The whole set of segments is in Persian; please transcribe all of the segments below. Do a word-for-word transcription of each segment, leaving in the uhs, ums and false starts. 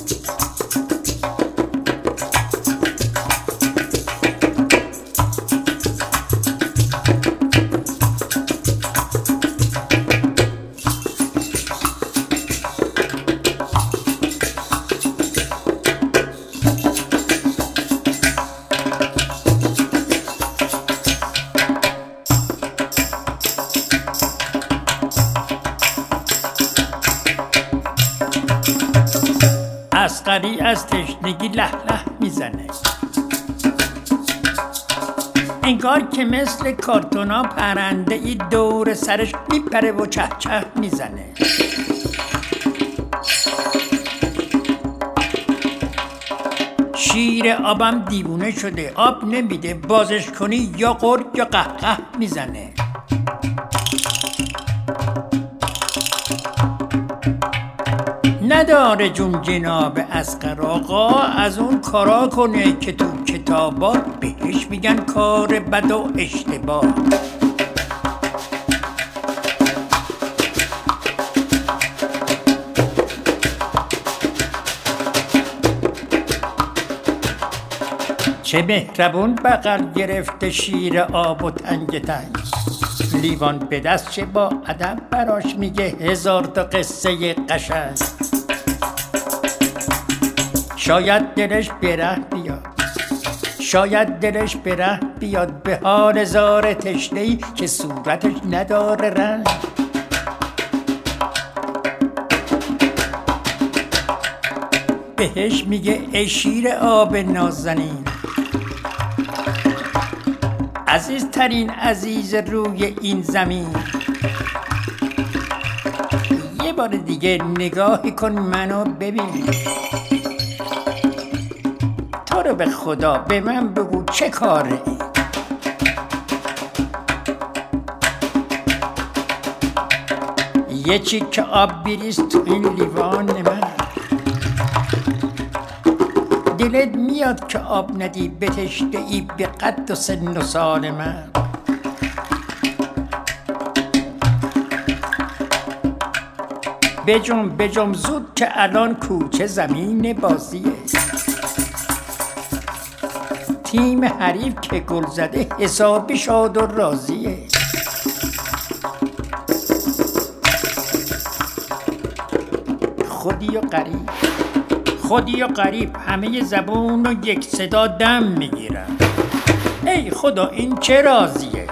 عسقری از تشنگی له له میزنه، انگار که مثل کارتونا پرنده ای دور سرش میپره و چه چه میزنه. شیر آبم دیوونه شده، آب نمیده، بازش کنی یا غر یا قهقه میزنه. نداره جون جناب اصغر آقا از اون کارا کنه که تو کتابا بهش میگن کار بد و اشتباه. چه مهربون بغل گرفته شیر آب و تنگ تنگ، لیوان به دست چه با ادب براش میگه هزار تا قصه قشنگ. شاید دلش بره بیاد، شاید دلش بره بیاد به حال زار تشنه‌ای که صورتش نداره رنگ. بهش میگه ای شیر آب نازنین، عزیزترین عزیز روی این زمین. یه بار دیگه نگاهی کن منو ببین، تو رو به خدا به من بگو چه کاره ای؟ یه چیک آب بریز تو این لیوان من، دلت میاد که آب ندی به تشنه‌ای به قد و سن و سال من. بجم بجم زود که الان کوچه زمین بازیه، تیم حریف که گل زده حسابی شاد و راضیه. خودی و غریب، خودی و غریب همه زبون و یک صدا دم میگیرن. ای خدا این چه رازیه؟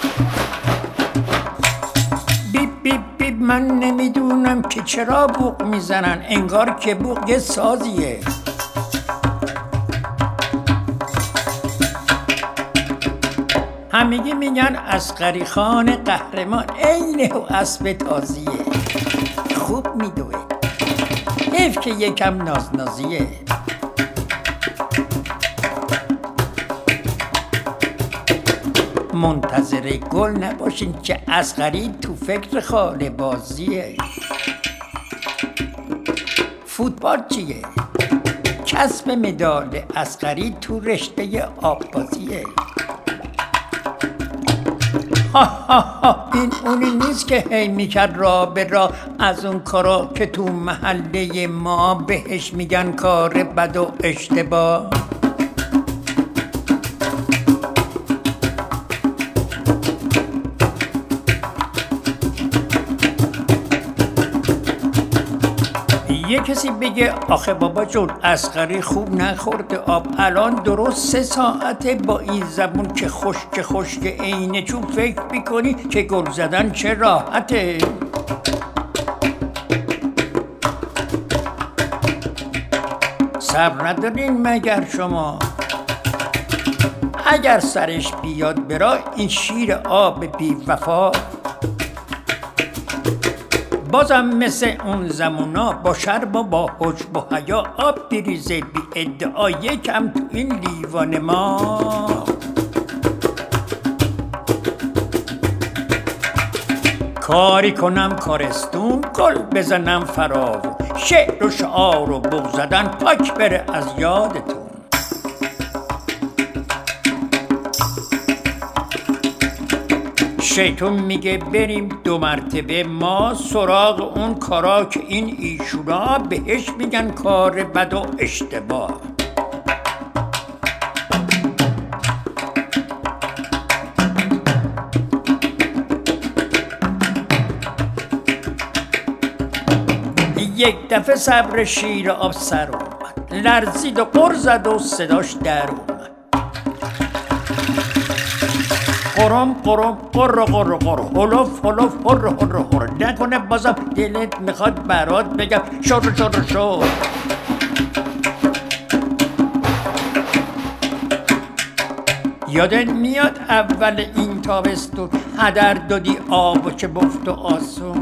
بیب بیب بیب من نمیدونم که چرا بوق میزنن، انگار که بوق یه سازیه. همگی میگن اصغری خان قهرمان عین و اسب تازیه، خوب میدوه، حیف که یکم نازنازیه. منتظر گل نباشین که اصغری تو فکر خاله بازیه. فوتبال چیه؟ کسب مدال اصغری تو رشته آببازیه. ها ها ها این اونی نیست که هی میکرد را به را از اون کارا که تو محله ما بهش میگن کار بد و اشتباه. یه کسی بگه آخه بابا جون اصغری خوب نخورده آب، الان درست سه ساعته با این زبون که خشک خشک عینه چون فکر میکنی که گل زدن چه راحته. صبر ندارین مگر شما؟ اگر سرش بیاد برا این شیر آب بی وفا، بازم مثل اون زمونا با شرم و با حجب و حیا آب بریزه بی ادعا یکم تو این لیوان ما. کاری کنم کارستون، گل بزنم فراو، شعر و شعار و بغ زدن پاک بره از یادتون. شیطون میگه بریم دو مرتبه ما سراغ اون کارا که این ایشونا بهش میگن کار بد و اشتباه. یک دفعه صبر شیر آب سر اومد، لرزید و غر زد و صداش در اومد. قرم قرم قر قر قر هلوف هلوف هر هر هر نکنه بازم دلت میخواد برات بگم شر شر شر. یادت میاد اول این تابستون هدر دادی آب و چه بفت و آسون؟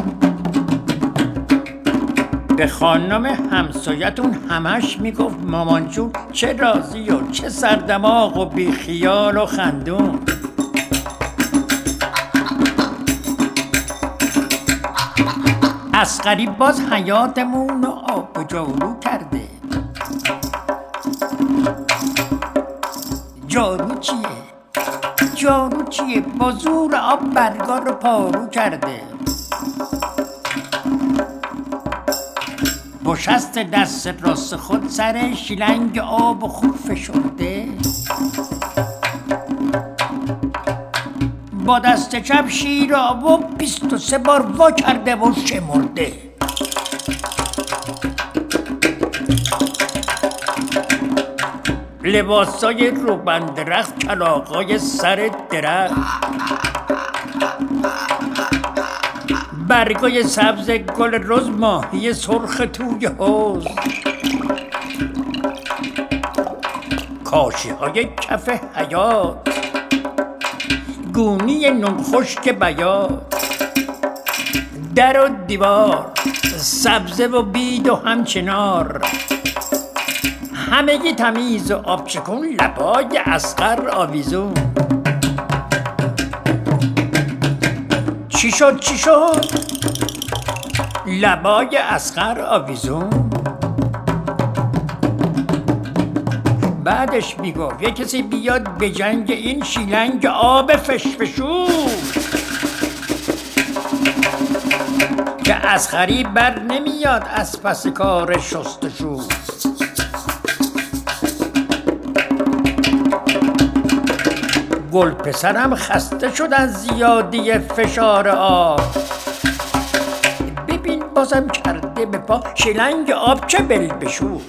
به خانم همسایتون همش میگفت مامان جون چه راضی و چه سردماغ و بی خیال و خندون. اصغری باز حیاتمون رو آب و جارو کرده. جارو چیه؟ جارو چیه؟ با زور آب برگا رو پارو کرده. با شست دست راست خود سر شیلنگ آب و خوب فشرده. با دست چپ شیر آب و بیست و سه بار وا کرده و شمرده. لباسای روبن درخت، کلاغای سر درخت، برگای سبز گل رز، ماهی سرخ توی حوض، کاشی های کف حیات، گونی نون خشک بیات، در و دیوار، سبزه و بید و همچنار، همگی تمیز و آبچکون، لبای اصغر آویزون. چی شد چی شد؟ لبای اصغر آویزون. بعدش میگفت یه کسی بیاد به جنگ این شیلنگ آب فشفشو که اصغری بر نمیاد از پس کار شستشو. گل پسرم خسته شد از زیادی فشار آب. ببین بازم کرده به پا شیلنگ آب چه بل بشو.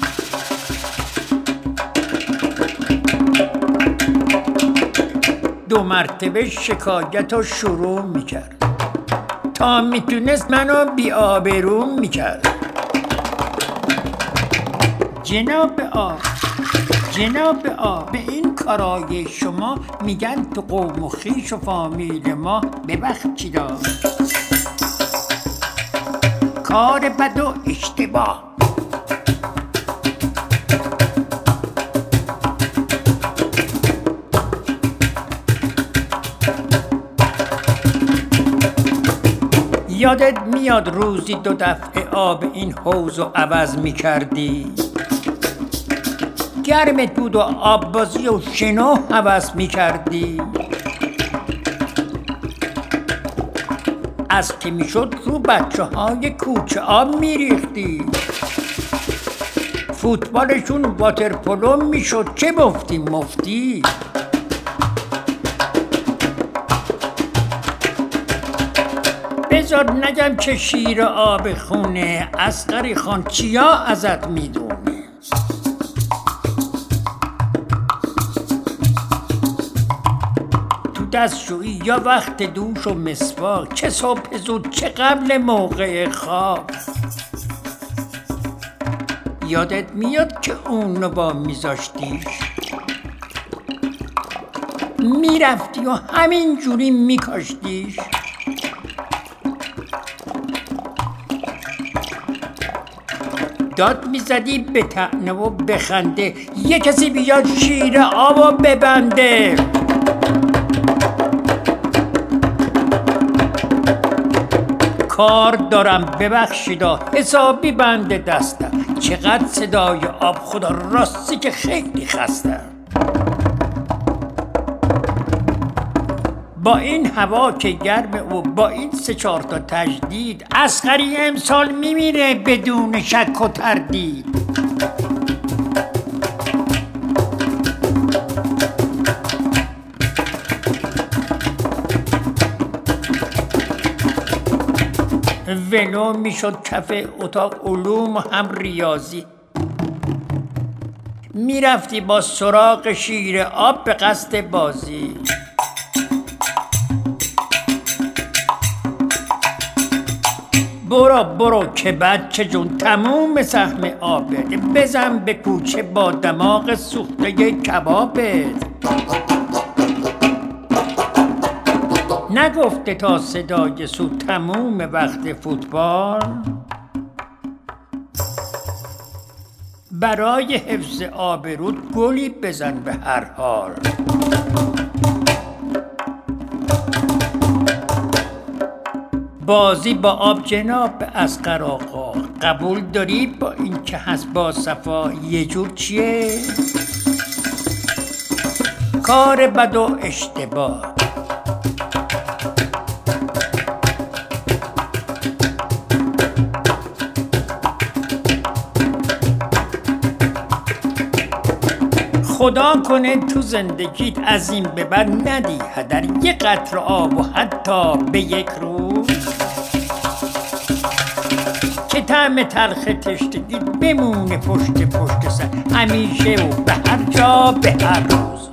دو مرتبه شکایت رو شروع میکرد تا میتونست منو بی آبرو میکرد. جناب آب جناب آب، به این کارای شما میگن تو قوم و خویش و فامیل ما ببخشید کار بد و اشتباه. یادت میاد روزی دو دفعه آب این حوض رو عوض میکردی؟ گرمت بود و آب بازی و شنا هوس میکردی؟ از که میشد رو بچه های کوچه آب میریختی. فوتبالشون واترپولو میشد چه مفتی مفتی. بذار نگم که شیر آب خونه، اصغری خان چیا ازت میدونه. تو دستشویی یا وقت دوش و مسواک، چه صبح زود چه قبل موقع خواب. یادت میاد که اونو با میذاشتیش میرفتی و همین جوری میکاشتیش. داد میزدی به طعنه و بخنده یه کسی بیاد شیر آبو ببنده. کار دارم ببخشیدا حسابی بنده دستم، چقدر صدای آب خدا راستی که خیلی خستم. با این هوا که گرم و با این سه چهار تا تجدید عسکری امسال میمیره بدون شک و تردید. ولو میشد کف اتاق علوم و هم ریاضی، میرفتی با سراغ شیر آب به قصد بازی. برو برو که بچه جون تموم سهم آبت، بزن به کوچه با دماغ سوخته کبابت. نگفته تا صدای سو تموم وقت فوتبال؟ برای حفظ آبرود گلی بزن به هر حال. بازی با آب جناب اصغر آقا، قبول داری با این که هست با صفا یه جور چیه؟ کار بد و اشتباه. خدا کنه تو زندگیت از این به بعد ندی هدر یه قطره آب و حتی به یک روز، که طعم تلخ تشنگی بمونه پشت پشت سر همیشه و به هر جا به هر روز.